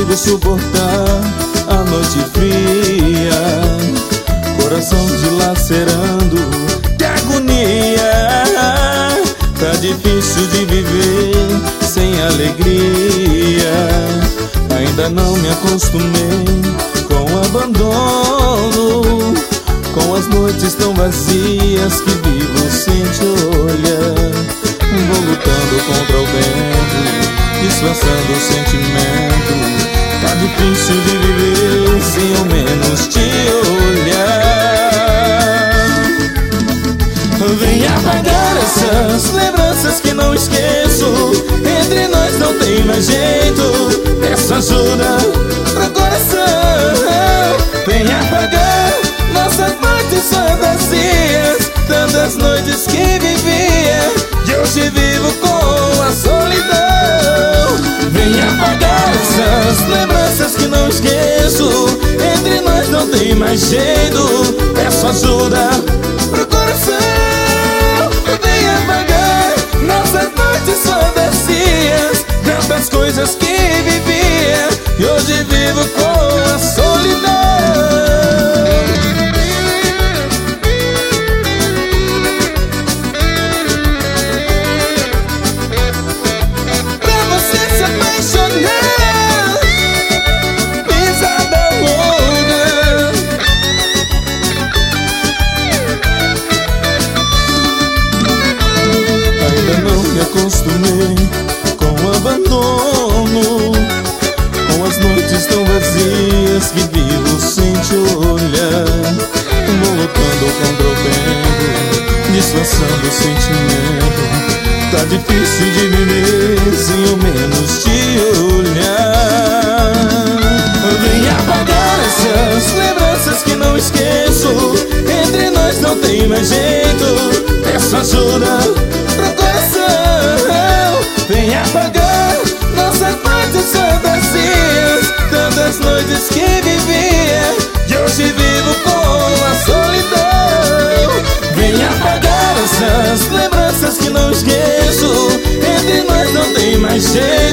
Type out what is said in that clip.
consigo suportar a noite fria, coração dilacerando, que agonia. Tá difícil de viver sem alegria. Ainda não me acostumei com o abandono, com as noites tão vazias que vivo sem te olhar. Vou lutando contra o vento, disfarçando o sentimento. Tá difícil de viver sem ao menos te olhar. Vem apagar essas lembranças que não esqueço. Entre nós não tem mais jeito. Peço ajuda pro coração. Vem apagar nossas noites fantasias, tantas noites que vivia e hoje vivo com a solidão. Vem apagar essas lembranças que não esqueço. Entre nós não tem mais jeito. Peço ajuda pro coração. Vem apagar nossas noites fantasias, tantas coisas que vivia e hoje vivo com a solidão. Acostumei com o abandono, com as noites tão vazias que vivo sem te olhar. Vou lutando contra o vento, disfarçando o sentimento. Tá difícil de viver sem ao menos te olhar. Vem apagar essas lembranças que não esqueço. Entre nós não tem mais jeito. Peço ajuda pro coração. Vem apagar nossas noites fantasias, tantas noites que vivia e hoje vivo com a solidão. Vem apagar essas lembranças que não esqueço. Entre nós não tem mais jeito.